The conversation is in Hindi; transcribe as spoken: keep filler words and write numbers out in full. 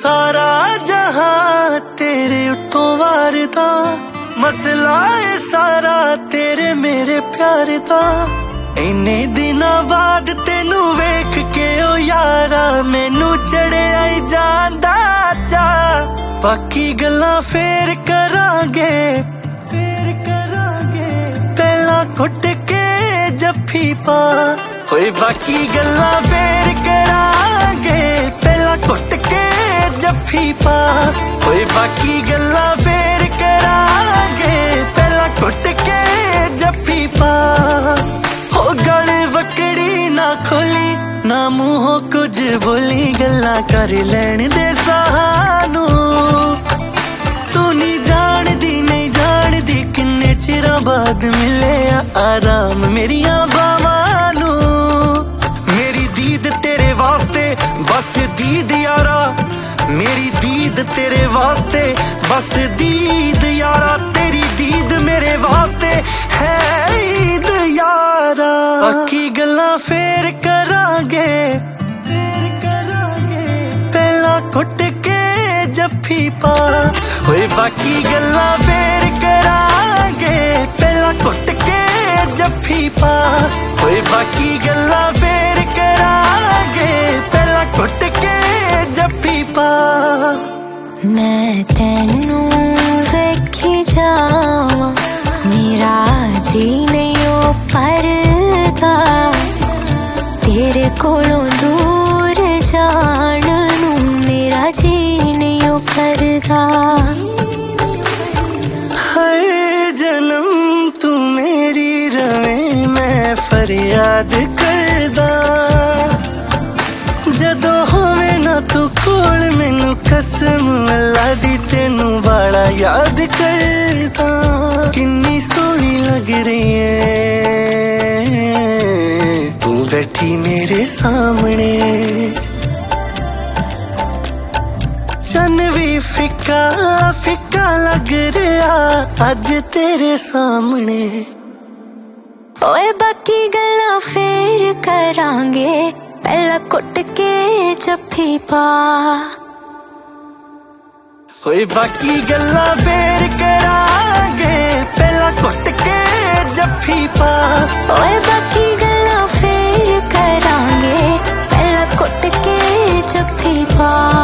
सारा जहां तेरे उत्तों वारदा, मसला है सारा तेरे मेरे प्यार दा। इन्ने दिनां बाद तेनू वेख के ओ यारा, मैनू चढ़िया ही जांदा चा। बाकी गल्लां फेर करांगे, फेर करांगे, पहला घुट के जफ्फी पा। होए बाकी गल्लां फेर करांगे, पहला घुट के जफ्फी पा। होए बाकी गल्लां फेर करांगे, पहला घुट के जफ्फी पा। हो गल वकड़ी ना खोली, ना मूहों कुछ बोली, गल्लां कर लैण दे सानू। तू नहीं जानदी नहीं जानदी किन्ने चिरां बाद मिले आराम मेरियां बावां नू। मेरी दीद तेरे वास्ते बस दीद यारा, मेरी दीद तेरे वास्ते बस दीद यारा। तेरी दीद मेरे वास्ते है ईद यारा। बाकी गल्लां फेर करांगे, फेर करांगे, पहला घुट के जफ्फी पा। होए बाकी गल्लां फेर करांगे, पहला घुट के जफ्फी पा। होए बाकी गल्लां फेर करांगे, पहला घुट के जफ्फी पा। मैं तेनू वेखी जावां, मेरा जी नहीं ओ परदा। तेरे कोलों दूर जाण नू मेरा जी नहीं ओ करदा। हर जन्म तू मेरी रवे मैं फरियाद करदा। जदों होवे ना तू कोल मैनू कसम अल्लाह दी तेनू बड़ा याद करदा। किन्नी सोहनी लग रही है तू बैठी मेरे सामने। चन्न भी फिक्का फिक्का लग रहा अज तेरे सामने। ओए बाकी गल्लां फेर करांगे, पहला घुट के जफ्फी पा। ओए बाकी गल्लां फेर करांगे, पहला घुट के जफ्फी पा। ओए बाकी गल्लां फेर करांगे, पहला घुट के जफ्फी पा।